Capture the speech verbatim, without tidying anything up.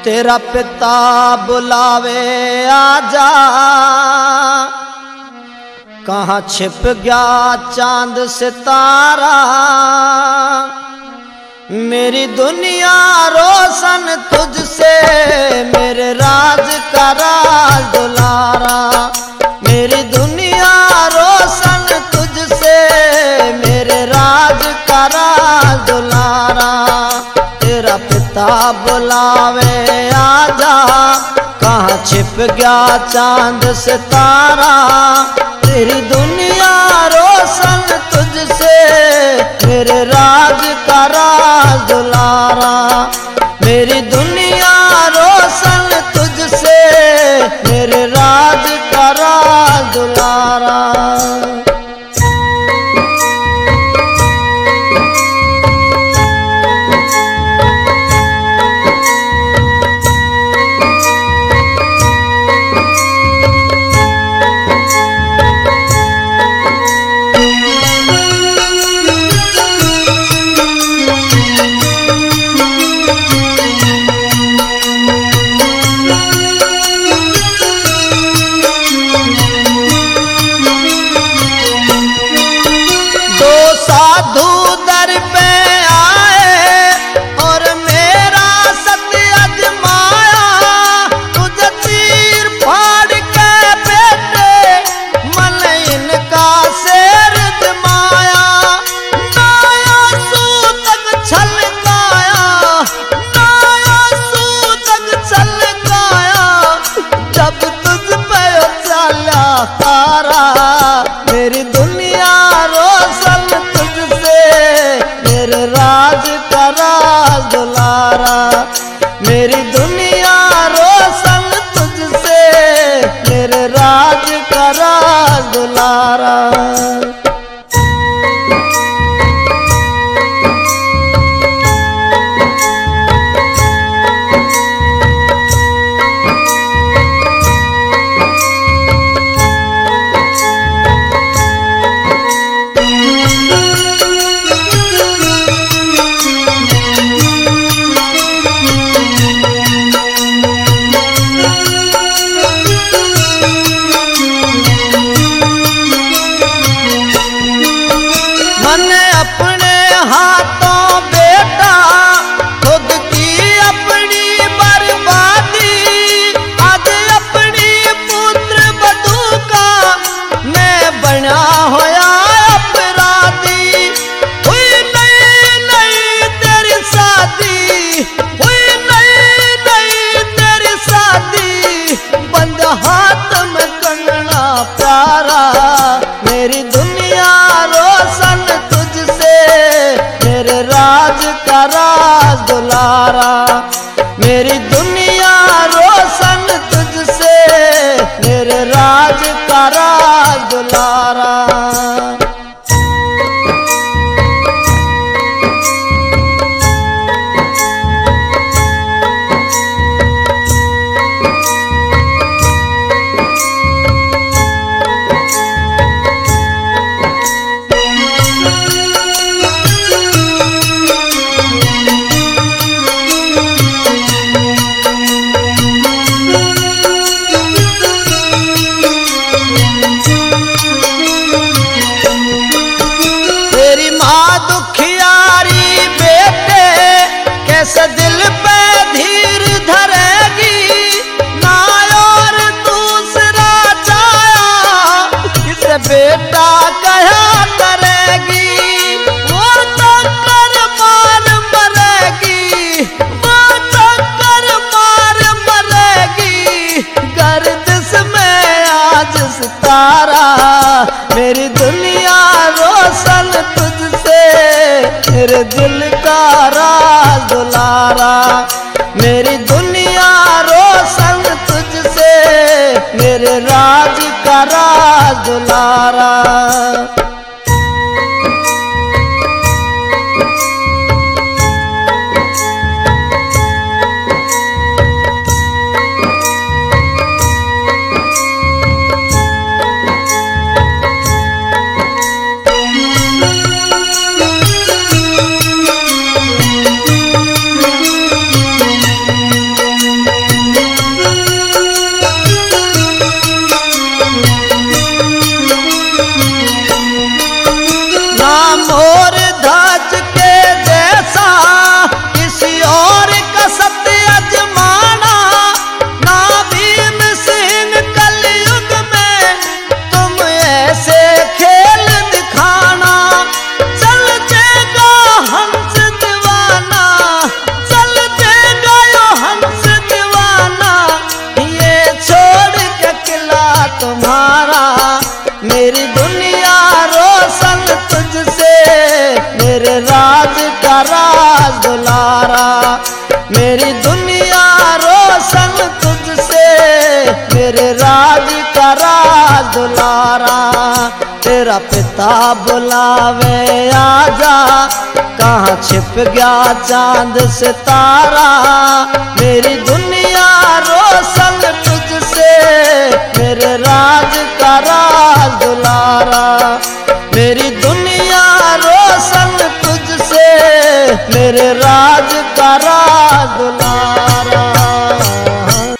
तेरा पिता बुलावे आजा, कहाँ छिप गया चांद सितारा। मेरी दुनिया रोशन तुझसे, मेरे राज का राज दुलारा। मेरी दुनिया रोशन तुझसे, मेरे राज का राज दुलारा। तेरा पिता बुलावे आजा, कहाँ छिप गया चांद सितारा। तेरी दुनिया रोशन तुझसे, मेरे राज का राज दुलारा। मेरी दुनिया रोशन तुझसे, मेरे राज का राज दुलारा। मेरी दुनिया रोशन तुझसे, मेरे राज का राज दुलारा। मेरी दुनिया रोशन तुझसे, मेरे राज का राज दुलारा। मेरी दुनिया रोशन तुझसे, मेरे राज का राज दुलारा। मेरी दुनिया रोशन तुझसे, मेरे राज का राज दुलारा। कैसे दिल पे धीर धरेगी, ना और दूसरा चाया, किसे बेटा कहा करेगी। वो तो कर मार मरेगी, वो तो कर मार मरेगी, गर्दिश में आज सितारा। मेरी दुनिया रोशन तुझसे, मेरे दिल का राज दुलारा। मेरी दुनिया रोशन तुझसे, मेरे राज का राज दुलारा। मेरी दुनिया रोशन तुझसे, मेरे राज का राज दुलारा। तेरा पिता बुलावे आजा, कहाँ छिप गया चांद सितारा। मेरी दुनिया रोशन तुझसे, मेरे राज का राज दुलारा। मेरी दुनिया रोशन तुझसे, मेरे राज